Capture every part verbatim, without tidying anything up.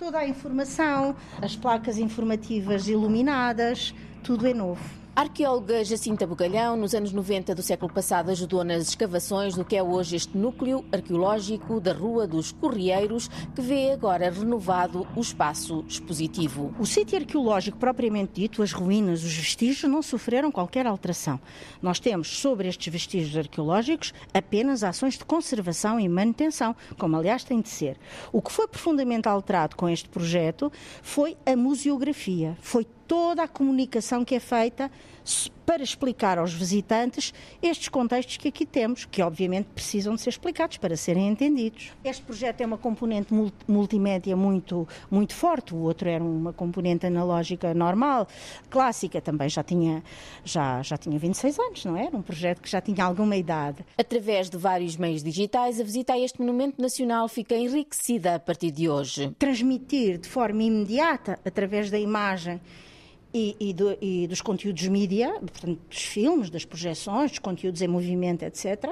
Toda a informação, as placas informativas iluminadas, tudo é novo. A arqueóloga Jacinta Bugalhão, nos anos noventa do século passado, ajudou nas escavações do que é hoje este núcleo arqueológico da Rua dos Correieiros, que vê agora renovado o espaço expositivo. O sítio arqueológico propriamente dito, as ruínas, os vestígios, não sofreram qualquer alteração. Nós temos sobre estes vestígios arqueológicos apenas ações de conservação e manutenção, como aliás tem de ser. O que foi profundamente alterado com este projeto foi a museografia, foi toda a comunicação que é feita para explicar aos visitantes estes contextos que aqui temos, que obviamente precisam de ser explicados para serem entendidos. Este projeto é uma componente multimédia muito, muito forte, o outro era uma componente analógica normal, clássica, também já tinha, já, já tinha vinte e seis anos, não é? Era um projeto que já tinha alguma idade. Através de vários meios digitais, a visita a este monumento nacional fica enriquecida a partir de hoje. Transmitir de forma imediata, através da imagem, E, e, do, e dos conteúdos mídia, portanto, dos filmes, das projeções, dos conteúdos em movimento, etcétera.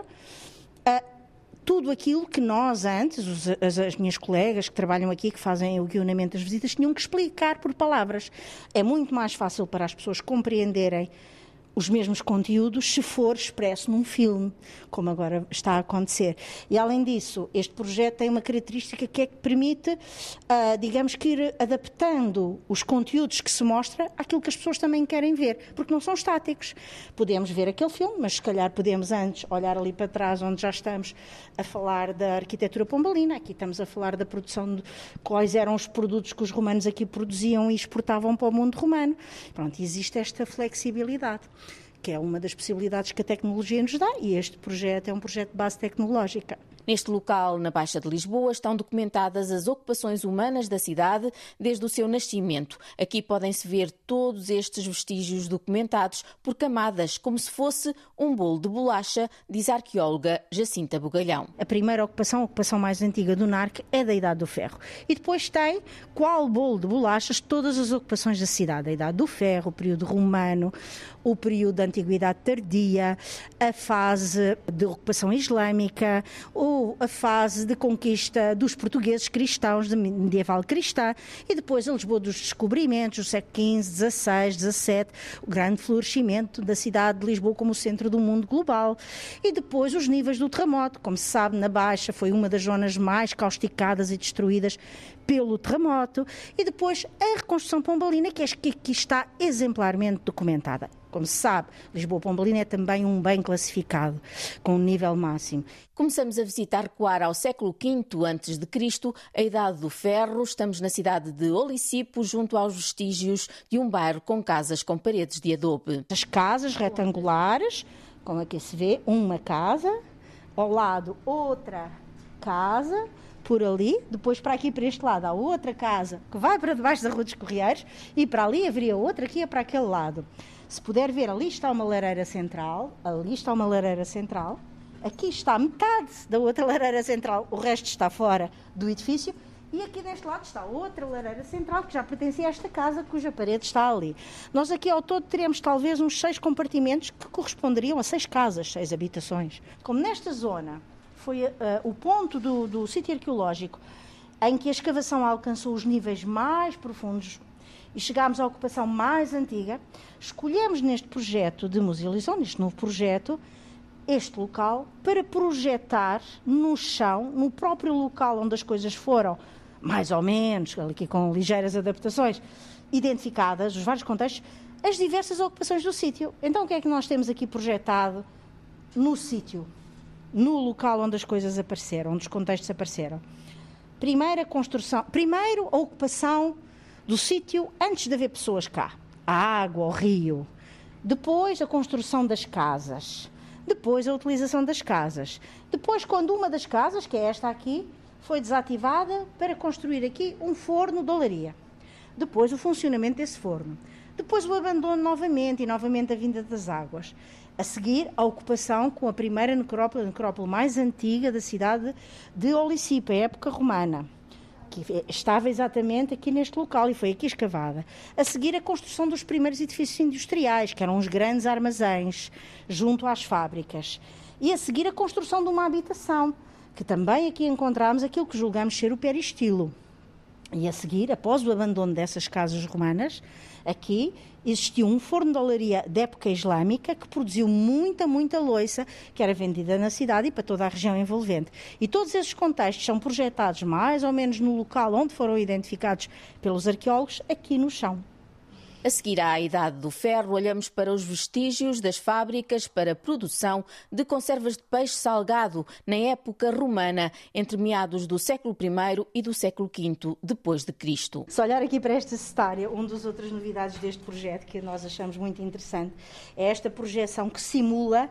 Uh, tudo aquilo que nós antes, os, as, as minhas colegas que trabalham aqui, que fazem o guionamento das visitas, tinham que explicar por palavras. É muito mais fácil para as pessoas compreenderem os mesmos conteúdos se for expresso num filme, como agora está a acontecer. E, além disso, este projeto tem uma característica que é que permite, uh, digamos que ir adaptando os conteúdos que se mostra àquilo que as pessoas também querem ver, porque não são estáticos. Podemos ver aquele filme, mas se calhar podemos antes olhar ali para trás, onde já estamos a falar da arquitetura pombalina, aqui estamos a falar da produção de quais eram os produtos que os romanos aqui produziam e exportavam para o mundo romano. Pronto, existe esta flexibilidade, que é uma das possibilidades que a tecnologia nos dá, e este projeto é um projeto de base tecnológica. Neste local, na Baixa de Lisboa, estão documentadas as ocupações humanas da cidade desde o seu nascimento. Aqui podem-se ver todos estes vestígios documentados por camadas, como se fosse um bolo de bolacha, diz a arqueóloga Jacinta Bugalhão. A primeira ocupação, a ocupação mais antiga do N A R C, é da Idade do Ferro. E depois tem, qual bolo de bolachas, todas as ocupações da cidade. A Idade do Ferro, o período romano, o período da Antiguidade Tardia, a fase de ocupação islâmica, o a fase de conquista dos portugueses cristãos, de medieval cristã, e depois a Lisboa dos descobrimentos, do século quinze, dezasseis, dezassete, o grande florescimento da cidade de Lisboa como centro do mundo global. E depois os níveis do terremoto. Como se sabe, na Baixa foi uma das zonas mais causticadas e destruídas pelo terremoto. E depois a reconstrução pombalina, que aqui está exemplarmente documentada. Como se sabe, Lisboa-Pombalina é também um bem classificado, com um nível máximo. Começamos a visitar recuar ao século quinto antes de Cristo, a Idade do Ferro. Estamos na cidade de Olicipo, junto aos vestígios de um bairro com casas com paredes de adobe. As casas retangulares, como aqui se vê, uma casa, ao lado outra casa, por ali, depois para aqui, para este lado, há outra casa que vai para debaixo da Rua dos Correieiros, e para ali haveria outra que ia para aquele lado. Se puder ver, ali está uma lareira central, ali está uma lareira central, aqui está metade da outra lareira central, o resto está fora do edifício, e aqui deste lado está outra lareira central que já pertencia a esta casa, cuja parede está ali. Nós aqui ao todo teremos talvez uns seis compartimentos que corresponderiam a seis casas, seis habitações. Como nesta zona foi uh, o ponto do, do sítio arqueológico em que a escavação alcançou os níveis mais profundos e chegámos à ocupação mais antiga, escolhemos neste projeto de musealização, neste novo projeto, este local para projetar no chão, no próprio local onde as coisas foram, mais ou menos, aqui com ligeiras adaptações, identificadas, os vários contextos, as diversas ocupações do sítio. Então o que é que nós temos aqui projetado no sítio, no local onde as coisas apareceram, onde os contextos apareceram? Primeira construção, primeiro a ocupação do sítio antes de haver pessoas cá, a água, o rio, depois a construção das casas, depois a utilização das casas, depois quando uma das casas, que é esta aqui, foi desativada para construir aqui um forno de olaria, depois o funcionamento desse forno, depois o abandono novamente e novamente a vinda das águas, a seguir a ocupação com a primeira necrópole, a necrópole mais antiga da cidade de Olicipo, a época romana, que estava exatamente aqui neste local e foi aqui escavada. A seguir a construção dos primeiros edifícios industriais, que eram os grandes armazéns junto às fábricas. E a seguir a construção de uma habitação, que também aqui encontramos aquilo que julgamos ser o peristilo. E a seguir, após o abandono dessas casas romanas, aqui existiu um forno de olaria de época islâmica que produziu muita, muita louça que era vendida na cidade e para toda a região envolvente. E todos esses contextos são projetados mais ou menos no local onde foram identificados pelos arqueólogos, aqui no chão. A seguir à Idade do Ferro, olhamos para os vestígios das fábricas para a produção de conservas de peixe salgado na época romana, entre meados do século primeiro e do século quinto depois de Cristo. Se olhar aqui para esta cetária, uma das outras novidades deste projeto, que nós achamos muito interessante, é esta projeção que simula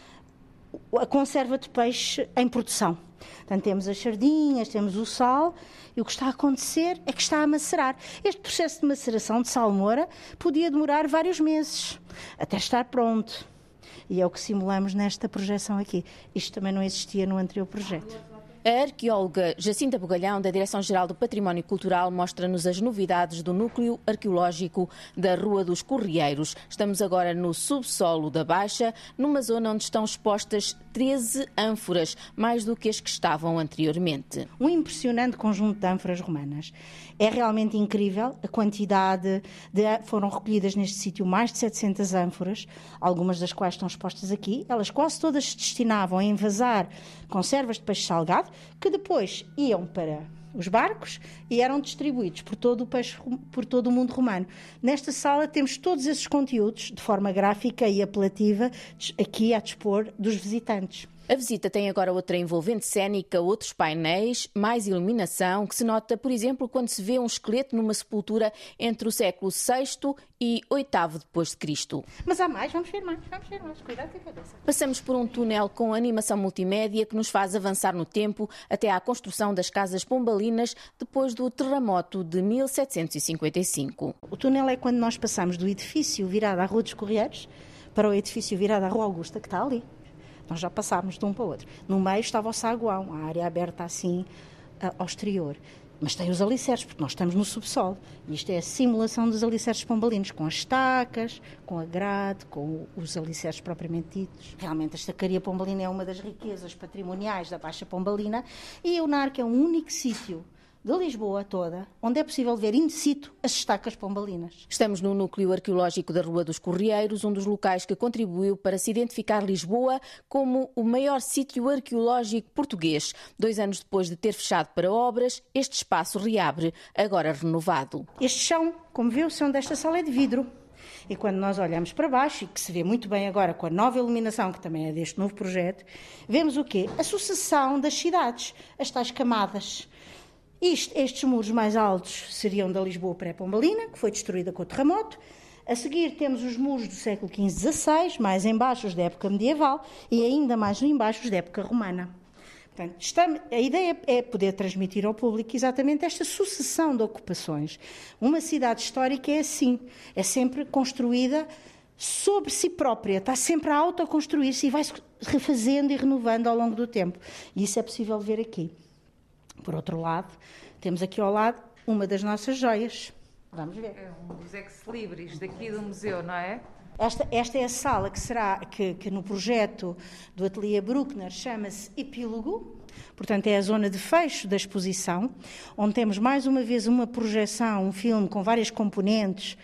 a conserva de peixe em produção. Portanto, temos as sardinhas, temos o sal, e o que está a acontecer é que está a macerar. Este processo de maceração de salmoura podia demorar vários meses, até estar pronto. E é o que simulamos nesta projeção aqui. Isto também não existia no anterior projeto. A arqueóloga Jacinta Bugalhão, da Direção-Geral do Património Cultural, mostra-nos as novidades do núcleo arqueológico da Rua dos Correieiros. Estamos agora no subsolo da Baixa, numa zona onde estão expostas treze ânforas, mais do que as que estavam anteriormente. Um impressionante conjunto de ânforas romanas. É realmente incrível a quantidade de... Foram recolhidas neste sítio mais de setecentas ânforas, algumas das quais estão expostas aqui. Elas quase todas se destinavam a envasar conservas de peixe salgado, que depois iam para os barcos e eram distribuídos por todo o peixe, por todo o mundo romano. Nesta sala temos todos esses conteúdos de forma gráfica e apelativa aqui a dispor dos visitantes. A visita tem agora outra envolvente cénica, outros painéis, mais iluminação, que se nota, por exemplo, quando se vê um esqueleto numa sepultura entre o século sexto e oitavo depois de Cristo. Mas há mais, vamos ver mais, vamos ver mais, cuidado com a cabeça. Passamos por um túnel com animação multimédia que nos faz avançar no tempo até à construção das casas pombalinas depois do terremoto de mil setecentos e cinquenta e cinco. O túnel é quando nós passamos do edifício virado à Rua dos Correieiros para o edifício virado à Rua Augusta, que está ali. Nós já passámos de um para o outro. No meio estava o saguão, a área aberta assim ao exterior. Mas tem os alicerces, porque nós estamos no subsolo. E isto é a simulação dos alicerces pombalinos, com as estacas, com a grade, com os alicerces propriamente ditos. Realmente a estacaria pombalina é uma das riquezas patrimoniais da Baixa Pombalina e a Eunarque é o único sítio de Lisboa toda, onde é possível ver in situ as estacas pombalinas. Estamos no núcleo arqueológico da Rua dos Correieiros, um dos locais que contribuiu para se identificar Lisboa como o maior sítio arqueológico português. Dois anos depois de ter fechado para obras, este espaço reabre, agora renovado. Este chão, como vê, o chão desta sala é de vidro. E quando nós olhamos para baixo, e que se vê muito bem agora com a nova iluminação, que também é deste novo projeto, vemos o quê? A sucessão das cidades, as tais camadas. Isto, estes muros mais altos seriam da Lisboa pré-pombalina, que foi destruída com o terremoto. A seguir temos os muros do século quinze dezasseis, mais embaixo os da época medieval e ainda mais embaixo os da época romana. Portanto, estamos, a ideia é poder transmitir ao público exatamente esta sucessão de ocupações. Uma cidade histórica é assim, é sempre construída sobre si própria, está sempre a autoconstruir-se e vai-se refazendo e renovando ao longo do tempo. E isso é possível ver aqui. Por outro lado, temos aqui ao lado uma das nossas joias. Vamos ver. É um dos ex-libris daqui do museu, não é? Esta, esta é a sala que será, que, que no projeto do Ateliê Bruckner chama-se Epílogo. Portanto, é a zona de fecho da exposição, onde temos mais uma vez uma projeção, um filme com várias componentes,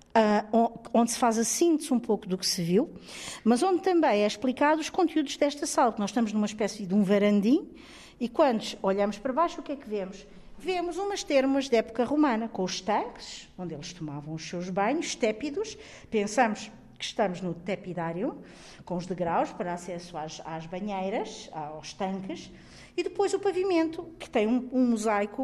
Uh, onde se faz a síntese um pouco do que se viu, mas onde também é explicado os conteúdos desta sala, que nós estamos numa espécie de um varandim, e quando olhamos para baixo, o que é que vemos? Vemos umas termas de época romana, com os tanques, onde eles tomavam os seus banhos, tépidos. Pensamos que estamos no tepidário, com os degraus para acesso às, às banheiras, aos tanques, e depois o pavimento, que tem um, um mosaico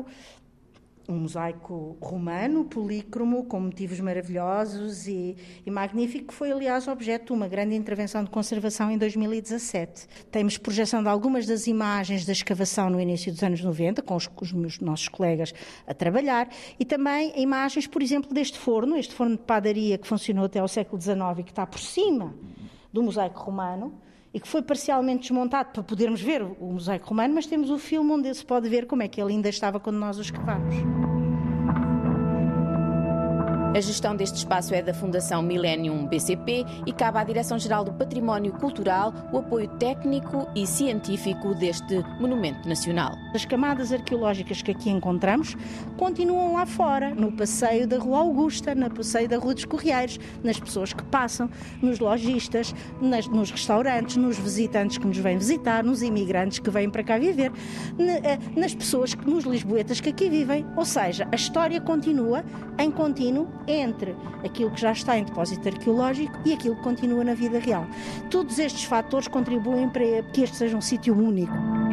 Um mosaico romano, polícromo, com motivos maravilhosos e, e magnífico, que foi, aliás, objeto de uma grande intervenção de conservação em dois mil e dezassete. Temos projeção de algumas das imagens da escavação no início dos anos noventa, com os, com os meus, nossos colegas a trabalhar, e também imagens, por exemplo, deste forno, este forno de padaria que funcionou até ao século dezenove e que está por cima do mosaico romano, e que foi parcialmente desmontado para podermos ver o mosaico romano, mas temos o filme onde se pode ver como é que ele ainda estava quando nós o escavámos. A gestão deste espaço é da Fundação Millennium B C P e cabe à Direção-Geral do Património Cultural o apoio técnico e científico deste monumento nacional. As camadas arqueológicas que aqui encontramos continuam lá fora, no passeio da Rua Augusta, no passeio da Rua dos Correieiros, nas pessoas que passam, nos lojistas, nas, nos restaurantes, nos visitantes que nos vêm visitar, nos imigrantes que vêm para cá viver, nas pessoas, nos lisboetas que aqui vivem. Ou seja, a história continua em contínuo entre aquilo que já está em depósito arqueológico e aquilo que continua na vida real. Todos estes fatores contribuem para que este seja um sítio único.